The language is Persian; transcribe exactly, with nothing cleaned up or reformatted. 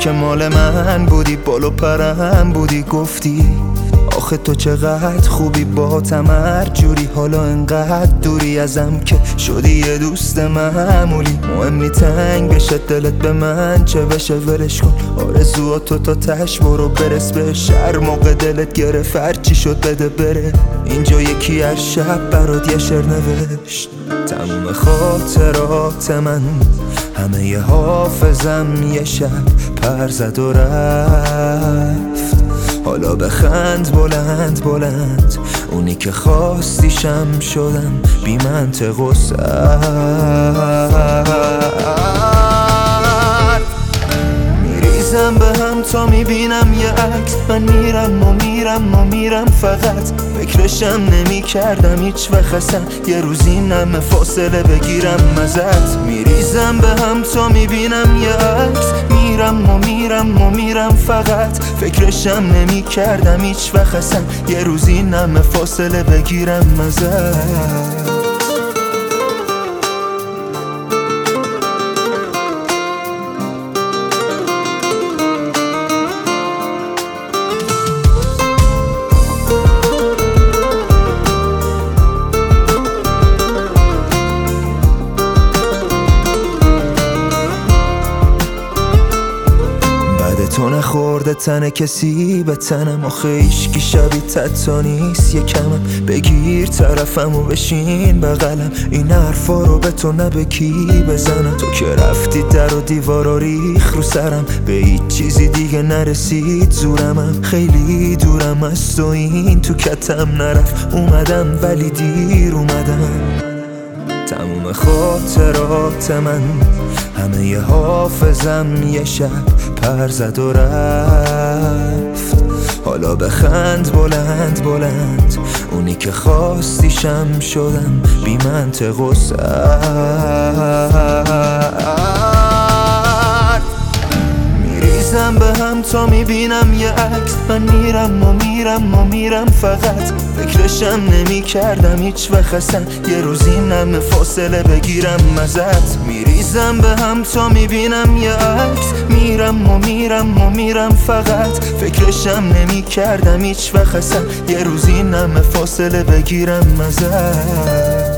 که مال من بودی، بالو پرم بودی، گفتی آخه تو چقدر خوبی با تمر جوری، حالا انقدر دوری ازم که شدی یه دوست معمولی. مهم نی تنگ بشه دلت به من چه بشه، ولش کن آرزواتو تا تش برو برس به شهر. موقع دلت گرفت هرچی شد بده بره، اینجا یکی از شب برات یه شعر نوشت. تموم خاطرات من همه ی حافظم یه شب پر زد و رفت. حالا بخند بلند بلند، اونی که خواستیشم شدم بی منطق و سر. میریزم به هم تا میبینم یه عکس، من میرم و میرم و میرم، فقط فکرشم نمی کردم هیچ وقت اصلا یه روزی نم فاصله بگیرم ازت. میریزم به هم تا میبینم یه عکس، میرم و میرم و میرم، فقط فکرشم نمی کردم هیچ وقت اصلا یه روزی نم فاصله بگیرم ازت. تو نخورده تن کسی به تنم، آخه ایشکی شبی تتا نیست یکمم. بگیر طرفم و بشین بغلم، این حرفا رو به تو نه به کی بزنم. تو که رفتی در و دیوارا ریخ رو سرم، به هیچ چیزی دیگه نرسید زورمم. خیلی دورم از تو، این تو کتم نرفت، اومدم ولی دیر اومدم. تموم خاطرات من همه ی حافظم یه شب پر زد و رفت. حالا بخند بلند بلند، اونی که خواستیشم شدم بی منطق و سر. میریزم به هم تا میبینم یه عکس، من میرم و میرم و میرم، فقط فکرشم نمی کردم هیچ وقت اصلا یه روزی نم فاصله بگیرم ازت. میریزم به هم تا میبینم یه عکس، میرم و میرم و میرم، فقط فکرشم نمی کردم هیچ وقت اصلا یه روزی نم فاصله بگیرم ازت.